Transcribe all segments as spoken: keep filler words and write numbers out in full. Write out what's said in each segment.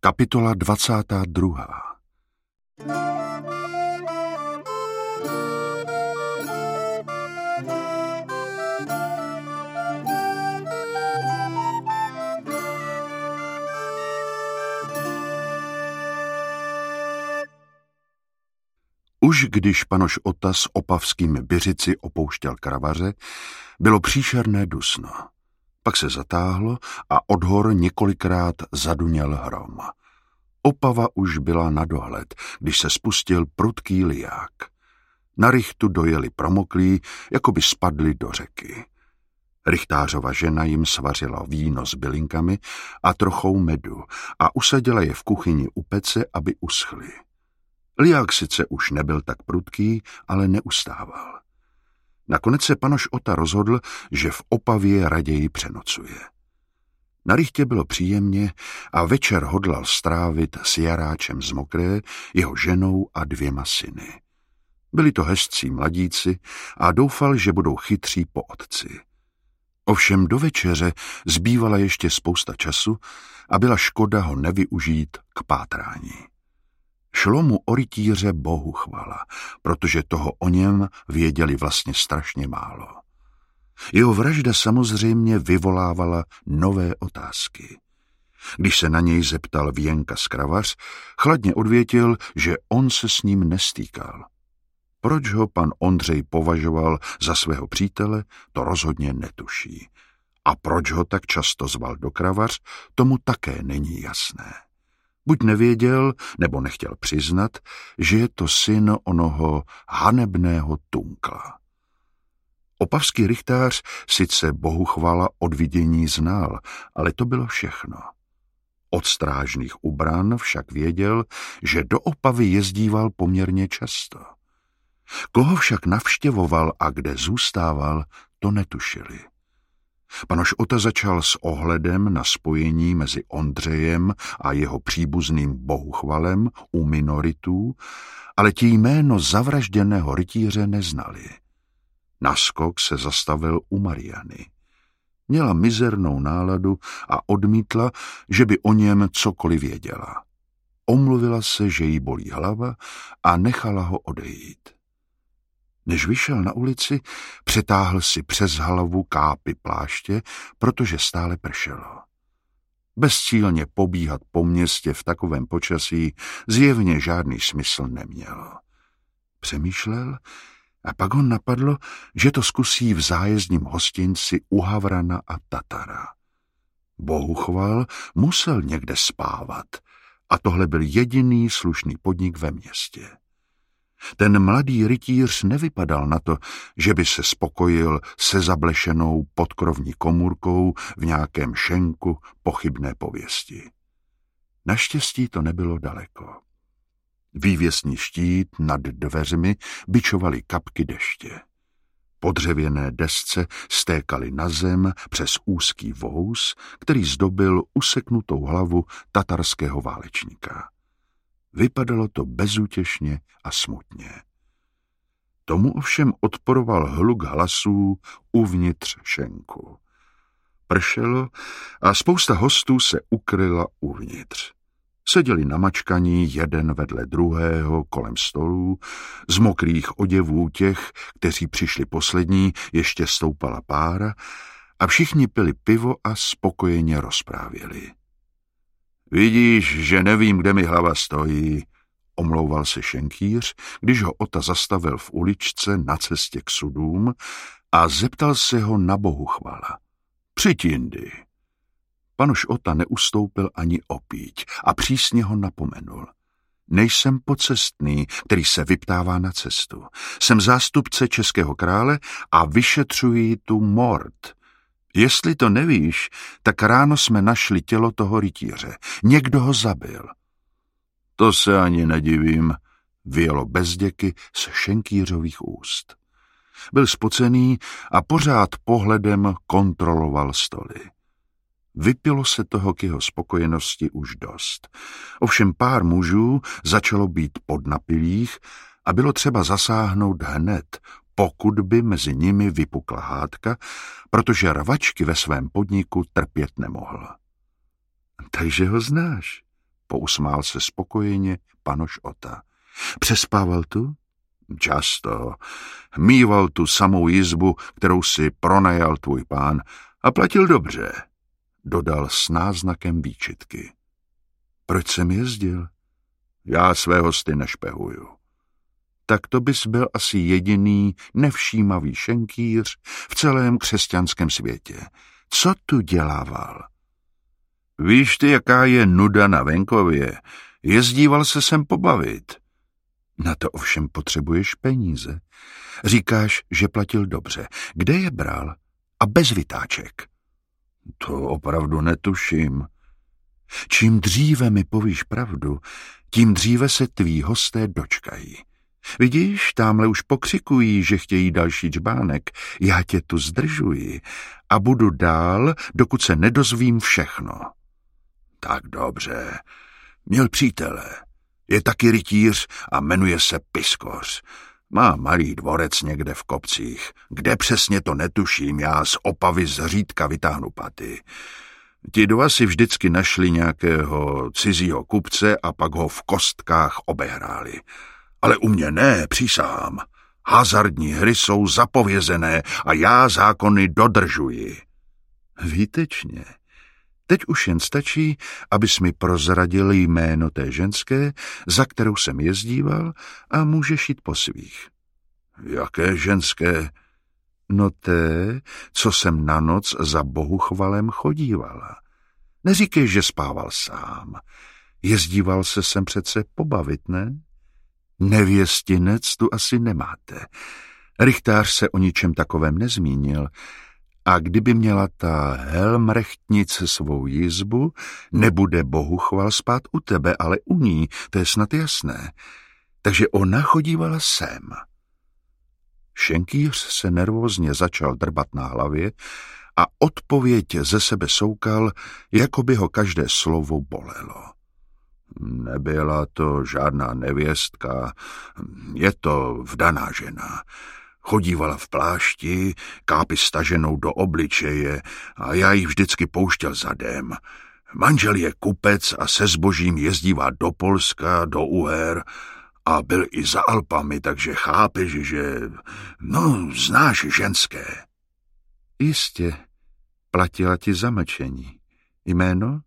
Kapitola dvacátá druhá. Už když panoš Ota s opavskými Byřici opouštěl Kravaře, bylo příšerné dusno. Pak se zatáhlo a od hor několikrát zaduněl hrom. Opava už byla na dohled, když se spustil prudký liják. Na rychtu dojeli promoklí, jako by spadli do řeky. Rychtářova žena jim svařila víno s bylinkami a trochou medu a usadila je v kuchyni u pece, aby uschly. Liják sice už nebyl tak prudký, ale neustával. Nakonec se panoš Ota rozhodl, že v Opavě raději přenocuje. Na rychtě bylo příjemně a večer hodlal strávit s Jaráčem z Mokré, jeho ženou a dvěma syny. Byli to hezcí mladíci a doufal, že budou chytří po otci. Ovšem do večeře zbývala ještě spousta času a byla škoda ho nevyužít k pátrání. Šlo mu o rytíře Bohu chvala, protože toho o něm věděli vlastně strašně málo. Jeho vražda samozřejmě vyvolávala nové otázky. Když se na něj zeptal Věnka z Kravař, chladně odvětil, že on se s ním nestýkal. Proč ho pan Ondřej považoval za svého přítele, to rozhodně netuší. A proč ho tak často zval do Kravař, tomu také není jasné. Buď nevěděl, nebo nechtěl přiznat, že je to syn onoho hanebného Tunkla. Opavský rychtář sice Bohuchvala od vidění znal, ale to bylo všechno. Od strážných ubran však věděl, že do Opavy jezdíval poměrně často. Koho však navštěvoval a kde zůstával, to netušili. Panoš Ota začal s ohledem na spojení mezi Ondřejem a jeho příbuzným Bohuchvalem u minoritů, ale ti jméno zavražděného rytíře neznali. Naskok se zastavil u Mariany. Měla mizernou náladu a odmítla, že by o něm cokoliv věděla. Omluvila se, že jí bolí hlava a nechala ho odejít. Než vyšel na ulici, přetáhl si přes hlavu kápy pláště, protože stále pršelo. Bezcílně pobíhat po městě v takovém počasí zjevně žádný smysl nemělo. Přemýšlel a pak ho napadlo, že to zkusí v zájezdním hostinci u Havrana a Tatara. Bohuchval musel někde spávat a tohle byl jediný slušný podnik ve městě. Ten mladý rytíř nevypadal na to, že by se spokojil se zablešenou podkrovní komůrkou v nějakém šenku pochybné pověsti. Naštěstí to nebylo daleko. Vývěsní štít nad dveřmi bičovaly kapky deště. Po dřevěné desce stékaly na zem přes úzký vous, který zdobil useknutou hlavu tatarského válečníka. Vypadalo to bezútěšně a smutně. Tomu ovšem odporoval hluk hlasů uvnitř šenku. Pršelo a spousta hostů se ukryla uvnitř. Seděli na mačkaní jeden vedle druhého kolem stolů, z mokrých oděvů těch, kteří přišli poslední, ještě stoupala pára a všichni pili pivo a spokojeně rozprávěli. Vidíš, že nevím, kde mi hlava stojí, omlouval se šenkýř, když ho Ota zastavil v uličce na cestě k sudům a zeptal se ho na Bohuchvala. Přijď jindy. Panoš Ota neustoupil ani opíť a přísně ho napomenul. Nejsem pocestný, který se vyptává na cestu. Jsem zástupce českého krále a vyšetřuji tu mord. Jestli to nevíš, tak ráno jsme našli tělo toho rytíře. Někdo ho zabil. To se ani nedivím, vyjelo bezděky z šenkýřových úst. Byl spocený a pořád pohledem kontroloval stoly. Vypilo se toho k jeho spokojenosti už dost. Ovšem pár mužů začalo být podnapilých a bylo třeba zasáhnout hned, pokud by mezi nimi vypukla hádka, protože rvačky ve svém podniku trpět nemohl. Takže ho znáš, Pousmál se spokojeně panoš Ota. Přespával tu? Často. Mýval tu samou jizbu, kterou si pronajal tvůj pán a platil dobře, dodal s náznakem výčitky. Proč jsem jezdil? Já své hosty nešpehuju. Tak to bys byl asi jediný nevšímavý šenkýř v celém křesťanském světě. Co tu dělával? Víš ty, jaká je nuda na venkově? Jezdíval se sem pobavit. Na to ovšem potřebuješ peníze. Říkáš, že platil dobře. Kde je bral? A bez vytáček. To opravdu netuším. Čím dříve mi povíš pravdu, tím dříve se tví hosté dočkají. Vidíš, támhle už pokřikují, že chtějí další džbánek. Já tě tu zdržuji a budu dál, dokud se nedozvím všechno. Tak dobře. Měl přítele. Je taky rytíř a jmenuje se Piskoř. Má malý dvorec někde v kopcích. Kde přesně to netuším, já z Opavy zřídka vytáhnu paty. Ti dva si vždycky našli nějakého cizího kupce a pak ho v kostkách obehráli. Ale u mě ne, přísahám. Hazardní hry jsou zapovězené a já zákony dodržuji. Výtečně. Teď už jen stačí, abys mi prozradil jméno té ženské, za kterou jsem jezdíval, a můžeš jít po svých. Jaké ženské? No té, co jsem na noc za Bohuchvalem chodívala. Neříkej, že spával sám. Jezdíval se sem přece pobavit, ne? Nevěstinec tu asi nemáte. Rychtář se o ničem takovém nezmínil. A kdyby měla ta Helmrechtnice svou jizbu, nebude Bohuchval spát u tebe, ale u ní, to je snad jasné. Takže ona chodívala sem. Šenkýř se nervózně začal drbat na hlavě a odpověď ze sebe soukal, jako by ho každé slovo bolelo. Nebyla to žádná nevěstka, je to vdaná žena. Chodívala v plášti, kápy staženou do obličeje a já ji vždycky pouštěl zadem. Manžel je kupec a se zbožím jezdívá do Polska, do Uher a byl i za Alpami, takže chápeš, že... No, znáš ženské. Jistě, platila ti za mlčení. Jméno?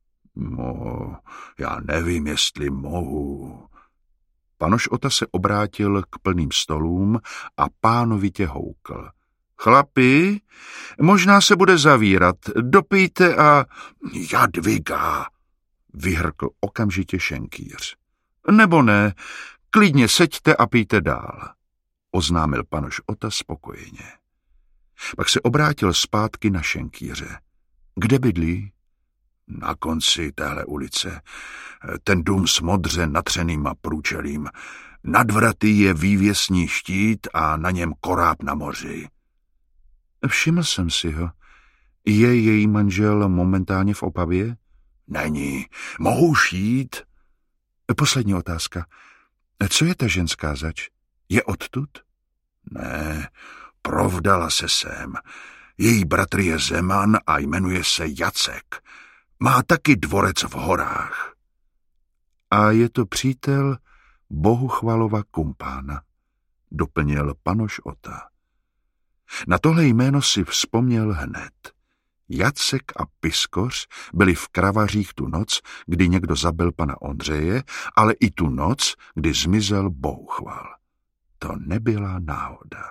No, já nevím, jestli mohu... Panoš Ota se obrátil k plným stolům a pánovitě houkl. Chlapi, možná se bude zavírat. Dopijte a... Jadviga, vyhrkl okamžitě šenkýř. Nebo ne, klidně seďte a pijte dál, oznámil panoš Ota spokojeně. Pak se obrátil zpátky na šenkýře. Kde bydlí? Na konci téhle ulice. Ten dům s modře natřenýma průčelím. Nad vraty je vývěsní štít a na něm koráb na moři. Všiml jsem si ho. Je její manžel momentálně v Opavě? Není. Mohu šít? Poslední otázka. Co je ta ženská zač? Je odtud? Ne, provdala se sem. Její bratr je Zeman a jmenuje se Jacek. Má taky dvorec v horách. A je to přítel Bohuchvalova kumpána, doplnil panoš Ota. Na tohle jméno si vzpomněl hned. Jacek a Piskoř byli v Kravařích tu noc, kdy někdo zabil pana Ondřeje, ale i tu noc, kdy zmizel Bohuchval. To nebyla náhoda.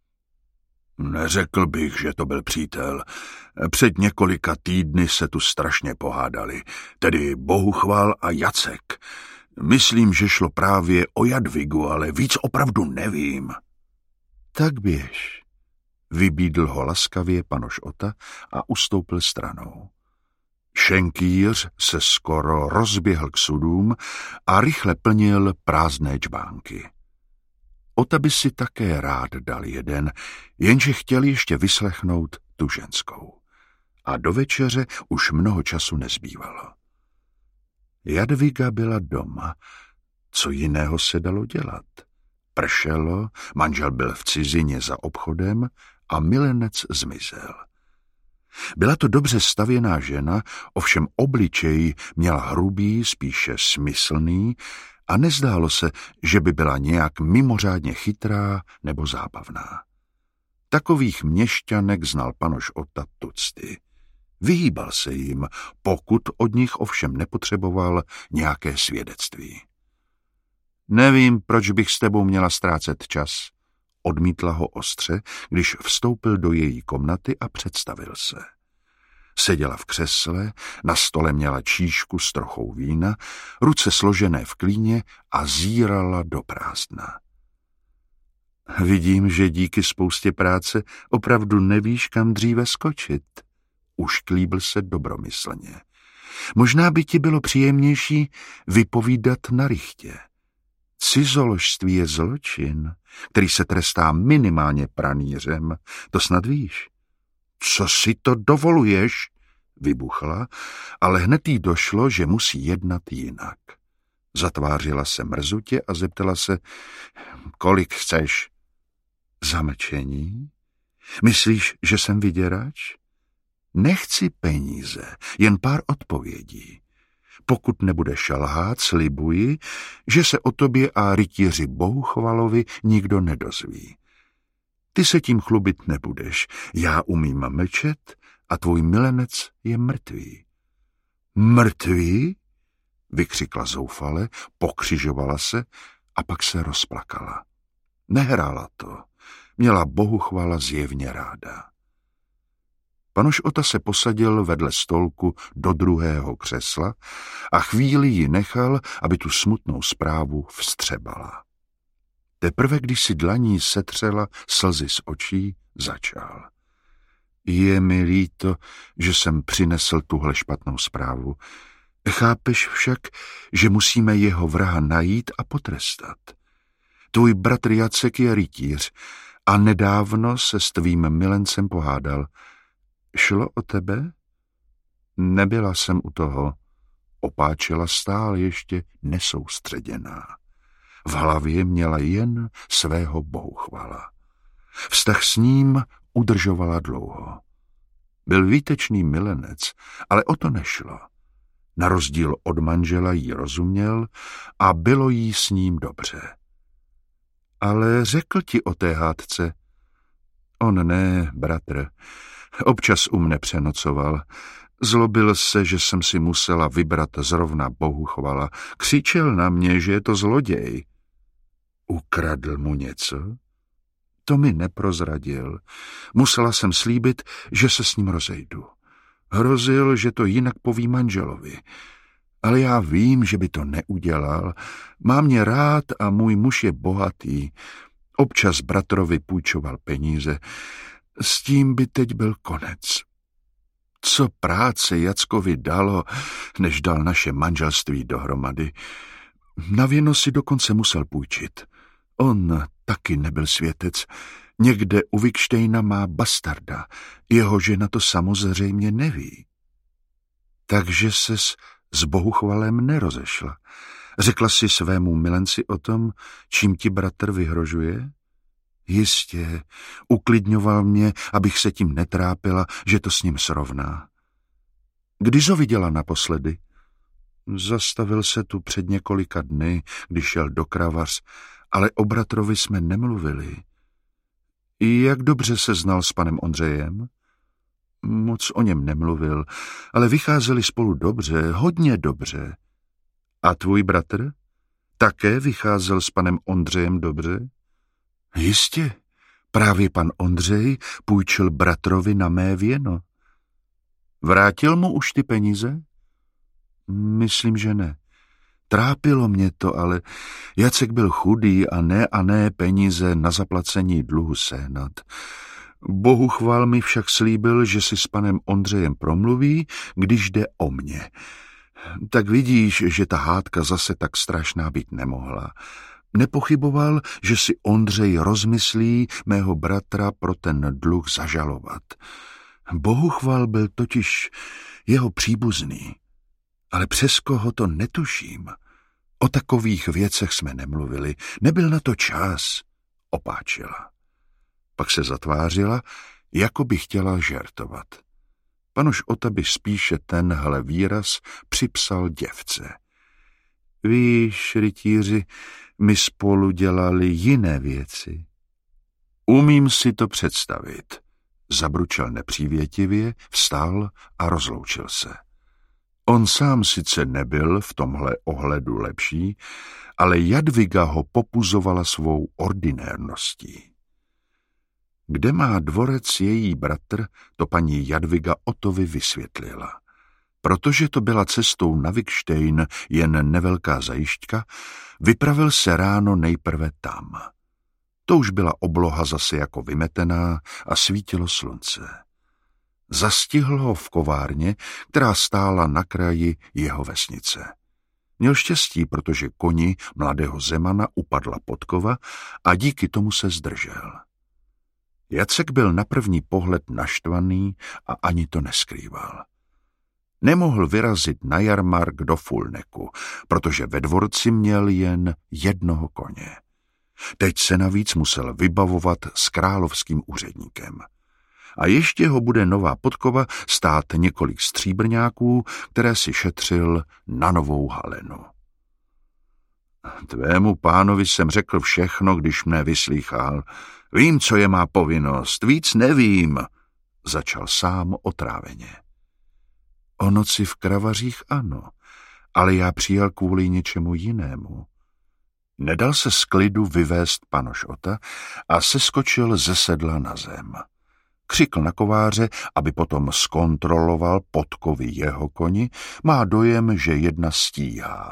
Neřekl bych, že to byl přítel. Před několika týdny se tu strašně pohádali, tedy Bohuchval a Jacek. Myslím, že šlo právě o Jadvigu, ale víc opravdu nevím. Tak běž, vybídl ho laskavě panoš Ota a ustoupil stranou. Šenkýř se skoro rozběhl k sudům a rychle plnil prázdné džbánky. Ota by si také rád dal jeden, jenže chtěl ještě vyslechnout tu ženskou. A do večeře už mnoho času nezbývalo. Jadviga byla doma. Co jiného se dalo dělat? Pršelo, manžel byl v cizině za obchodem a milenec zmizel. Byla to dobře stavěná žena, ovšem obličej měla hrubý, spíše smyslný a nezdálo se, že by byla nějak mimořádně chytrá nebo zábavná. Takových měšťanek znal panoš Ota tucty. Vyhýbal se jim, pokud od nich ovšem nepotřeboval nějaké svědectví. Nevím, proč bych s tebou měla ztrácet čas, odmítla ho ostře, když vstoupil do její komnaty a představil se. Seděla v křesle, na stole měla číšku s trochou vína, ruce složené v klíně a zírala do prázdna. Vidím, že díky spoustě práce opravdu nevíš, kam dříve skočit. Ušklíbil se dobromyslně. Možná by ti bylo příjemnější vypovídat na rychtě. Cizoložství je zločin, který se trestá minimálně pranýřem, to snad víš. Co si to dovoluješ? Vybuchla, ale hned jí došlo, že musí jednat jinak. Zatvářila se mrzutě a zeptala se, kolik chceš? Zamlčení? Myslíš, že jsem vyděrač? Nechci peníze, jen pár odpovědí. Pokud nebudeš lhát, slibuji, že se o tobě a rytíři Bohuchvalovi nikdo nedozví. Ty se tím chlubit nebudeš, já umím mlčet a tvůj milenec je mrtvý. Mrtvý? Vykřikla zoufale, pokřižovala se a pak se rozplakala. Nehrála to, měla Bohuchvala zjevně ráda. Panoš Ota se posadil vedle stolku do druhého křesla a chvíli ji nechal, aby tu smutnou zprávu vstřebala. Teprve když si dlaní setřela slzy z očí, začal. Je mi líto, že jsem přinesl tuhle špatnou zprávu. Chápeš však, že musíme jeho vraha najít a potrestat. Tvůj bratr Jacek je rytíř a nedávno se s tvým milencem pohádal. Šlo o tebe? Nebyla jsem u toho. Opáčela stále ještě nesoustředěná. V hlavě měla jen svého Bohuchvala. Vztah s ním udržovala dlouho. Byl výtečný milenec, ale o to nešlo. Na rozdíl od manžela jí rozuměl a bylo jí s ním dobře. Ale řekl ti o té hádce? On ne, bratr. Občas u mne přenocoval. Zlobil se, že jsem si musela vybrat zrovna Bohuchvala. Křičel na mě, že je to zloděj. Ukradl mu něco? To mi neprozradil. Musela jsem slíbit, že se s ním rozejdu. Hrozil, že to jinak poví manželovi. Ale já vím, že by to neudělal. Má mě rád a můj muž je bohatý. Občas bratrovi půjčoval peníze. S tím by teď byl konec. Co práce Jackovi dalo, než dal naše manželství dohromady. Na věno si dokonce musel půjčit. On taky nebyl světec. Někde u Vikštejna má bastarda. Jeho žena to samozřejmě neví. Takže ses s Bohuchvalem nerozešla. Řekla si svému milenci o tom, čím ti bratr vyhrožuje? Jistě, uklidňoval mě, abych se tím netrápila, že to s ním srovná. Kdy jsi ho viděla naposledy? Zastavil se tu před několika dny, když šel do Kravař, ale o bratrovi jsme nemluvili. I jak dobře se znal s panem Ondřejem? Moc o něm nemluvil, ale vycházeli spolu dobře, hodně dobře. A tvůj bratr? Také vycházel s panem Ondřejem dobře? Jistě, právě pan Ondřej půjčil bratrovi na mé věno. Vrátil mu už ty peníze? Myslím, že ne. Trápilo mě to, ale Jacek byl chudý a ne a ne peníze na zaplacení dluhu sehnat. Bohuchval mi však slíbil, že si s panem Ondřejem promluví, když jde o mě. Tak vidíš, že ta hádka zase tak strašná být nemohla. Nepochyboval, že si Ondřej rozmyslí mého bratra pro ten dluh zažalovat. Bohuchval byl totiž jeho příbuzný, ale přes koho to netuším. O takových věcech jsme nemluvili, nebyl na to čas, opáčila. Pak se zatvářila, jako by chtěla žertovat. Panoš Ota by spíše tenhle výraz připsal děvce. Víš, rytíři, my spolu dělali jiné věci. Umím si to představit. Zabručel nepřívětivě, vstál a rozloučil se. On sám sice nebyl v tomhle ohledu lepší, ale Jadviga ho popuzovala svou ordinérností. Kde má dvorec její bratr, to paní Jadviga Otovi vysvětlila. Protože to byla cestou na Vikštejn jen nevelká zajišťka, vypravil se ráno nejprve tam. To už byla obloha zase jako vymetená a svítilo slunce. Zastihl ho v kovárně, která stála na kraji jeho vesnice. Měl štěstí, protože koni mladého Zemana upadla podkova a díky tomu se zdržel. Jacek byl na první pohled naštvaný a ani to neskrýval. Nemohl vyrazit na jarmark do Fulneku, protože ve dvorci měl jen jednoho koně. Teď se navíc musel vybavovat s královským úředníkem. A ještě ho bude nová podkova stát několik stříbrňáků, které si šetřil na novou halenu. Tvému pánovi jsem řekl všechno, když mne vyslýchal. Vím, co je má povinnost, víc nevím, začal sám otráveně. O noci v Kravařích ano, ale já přijel kvůli něčemu jinému. Nedal se z klidu vyvést Panoš Ota a seskočil ze sedla na zem. Křikl na kováře, aby potom zkontroloval podkovy jeho koni, má dojem, že jedna stíhá.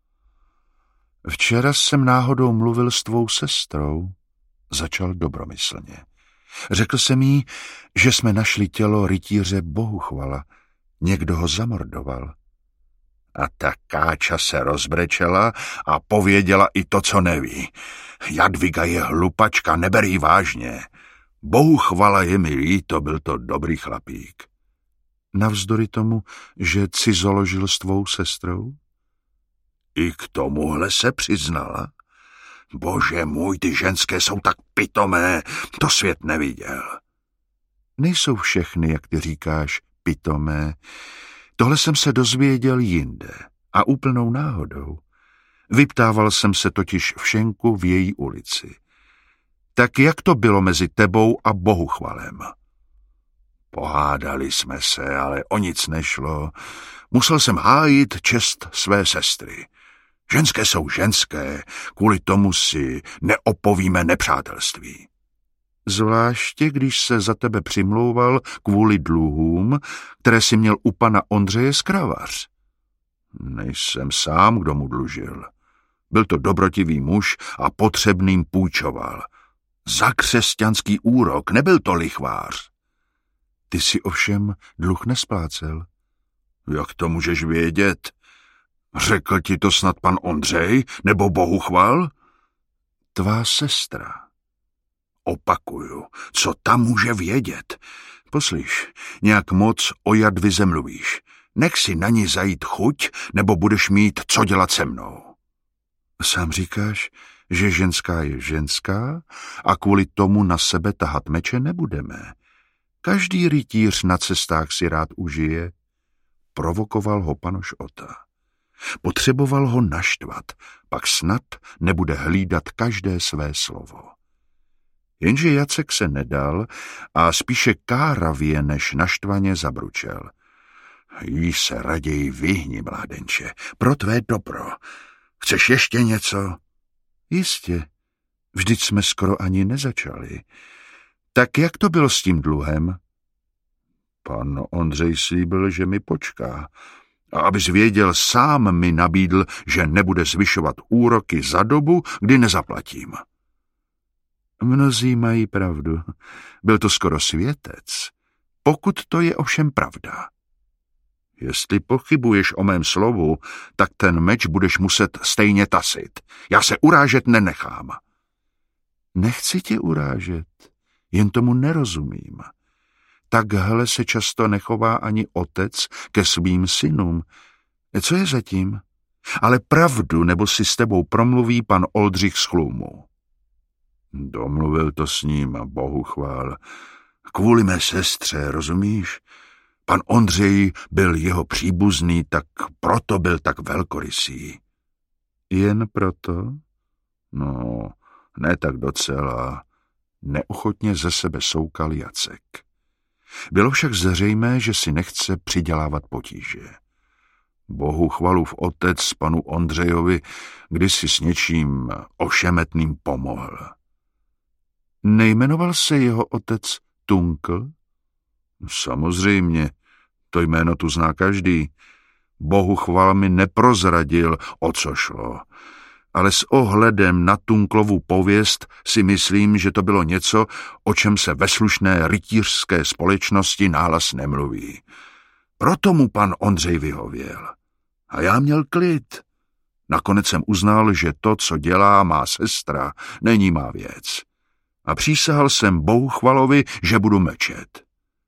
Včera jsem náhodou mluvil s tvou sestrou, začal dobromyslně. Řekl jsem jí, že jsme našli tělo rytíře Bohuchvala. Někdo ho zamordoval. A ta káča se rozbrečela a pověděla i to, co neví. Jadviga je hlupačka, neber jí vážně. Bohuchvala je mi líto, byl to dobrý chlapík. Navzdory tomu, že cizoložil s tvou sestrou? I k tomuhle se přiznala. Bože můj, ty ženské jsou tak pitomé, to svět neviděl. Nejsou všechny, jak ty říkáš, pitomé. Tohle jsem se dozvěděl jinde a úplnou náhodou. Vyptával jsem se totiž v šenku v její ulici. Tak jak to bylo mezi tebou a Bohuchvalem? Pohádali jsme se, ale o nic nešlo. Musel jsem hájit čest své sestry. Ženské jsou ženské, kvůli tomu si neopovíme nepřátelství. Zvláště, když se za tebe přimlouval kvůli dluhům, které si měl u pana Ondřeje z Kravař. Nejsem sám, kdo mu dlužil. Byl to dobrotivý muž a potřebným půjčoval. Za křesťanský úrok, nebyl to lichvář. Ty si ovšem dluh nesplácel. Jak to můžeš vědět? Řekl ti to snad pan Ondřej nebo Bohuchval? Tvá sestra. Opakuju, co tam může vědět? Poslyš, nějak moc o Jadvize mluvíš. Nech si na ní zajít chuť, nebo budeš mít co dělat se mnou. Sám říkáš, že ženská je ženská a kvůli tomu na sebe tahat meče nebudeme. Každý rytíř na cestách si rád užije. Provokoval ho Panoš Ota. Potřeboval ho naštvat, pak snad nebude hlídat každé své slovo. Jenže Jacek se nedal a spíše káravě než naštvaně zabručel. Jí se raději vyhni, mládenče, pro tvé dobro. Chceš ještě něco? Jistě, vždyť jsme skoro ani nezačali. Tak jak to bylo s tím dluhem? Pan Ondřej slíbil, že mi počká. A abys věděl, sám mi nabídl, že nebude zvyšovat úroky za dobu, kdy nezaplatím. Mnozí mají pravdu. Byl to skoro světec. Pokud to je ovšem pravda. Jestli pochybuješ o mém slovu, tak ten meč budeš muset stejně tasit. Já se urážet nenechám. Nechci tě urážet, jen tomu nerozumím. Takhle se často nechová ani otec ke svým synům. Co je zatím? Ale pravdu, nebo si s tebou promluví pan Oldřich z Chlumu. Domluvil to s ním a Bohuchval. Kvůli mé sestře, rozumíš? Pan Ondřej byl jeho příbuzný, tak proto byl tak velkorysý. Jen proto? No, ne tak docela. Neochotně ze sebe soukal Jacek. Bylo však zřejmé, že si nechce přidělávat potíže. Bohuchvalův otec panu Ondřejovi kdysi s něčím ošemetným pomohl. Nejmenoval se jeho otec Tunkl? Samozřejmě, to jméno tu zná každý. Bohuchval mi neprozradil, o co šlo, ale s ohledem na Tunklovu pověst si myslím, že to bylo něco, o čem se ve slušné rytířské společnosti nahlas nemluví. Proto mu pan Ondřej vyhověl. A já měl klid. Nakonec jsem uznal, že to, co dělá má sestra, není má věc. A přísahal jsem Bohuchvalovi, že budu mlčet.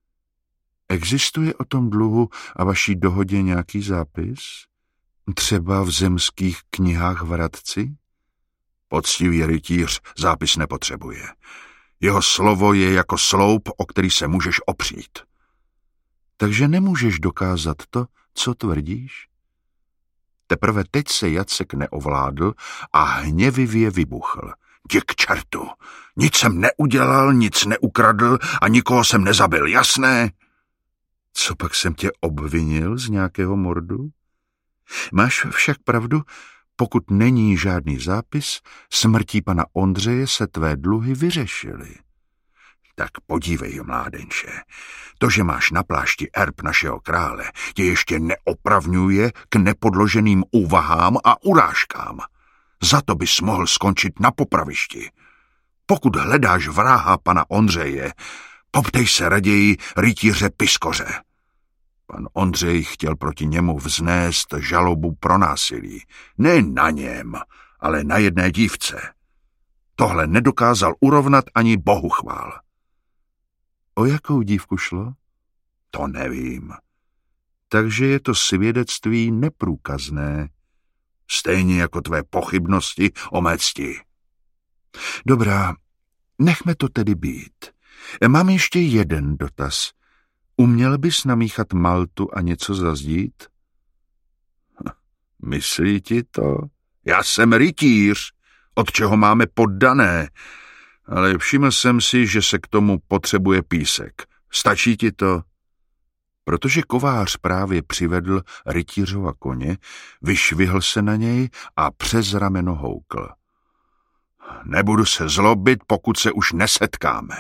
Existuje o tom dluhu a vaší dohodě nějaký zápis? Třeba v zemských knihách v Hradci? Poctivý rytíř zápis nepotřebuje. Jeho slovo je jako sloup, o který se můžeš opřít. Takže nemůžeš dokázat to, co tvrdíš? Teprve teď se Jacek neovládl a hněvivě vybuchl. Jdi k čertu! Nic jsem neudělal, nic neukradl a nikoho jsem nezabil, jasné? Co pak jsem tě obvinil z nějakého mordu? Máš však pravdu, pokud není žádný zápis, smrtí pana Ondřeje se tvé dluhy vyřešily. Tak podívej, mládenče, to, že máš na plášti erb našeho krále, tě ještě neopravňuje k nepodloženým úvahám a urážkám. Za to bys mohl skončit na popravišti. Pokud hledáš vraha pana Ondřeje, poptej se raději rytíře Piskoře. Pan Ondřej chtěl proti němu vznést žalobu pro násilí. Ne na něm, ale na jedné dívce. Tohle nedokázal urovnat ani Bohuchval. O jakou dívku šlo? To nevím. Takže je to svědectví neprůkazné. Stejně jako tvé pochybnosti o mé cti. Dobrá, nechme to tedy být. Mám ještě jeden dotaz. Uměl bys namíchat maltu a něco zazdít? Myslí ti to? Já jsem rytíř, od čeho máme poddané, ale všiml jsem si, že se k tomu potřebuje písek. Stačí ti to? Protože kovář právě přivedl rytířova koně, vyšvihl se na něj a přes rameno houkl. Nebudu se zlobit, pokud se už nesetkáme.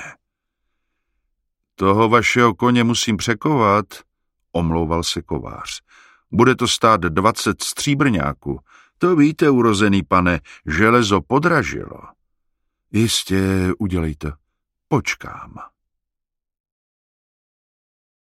Toho vašeho koně musím překovat, omlouval se kovář. Bude to stát dvacet stříbrňáků. To víte, urozený pane, železo podražilo. Jistě, udělej to. Počkám.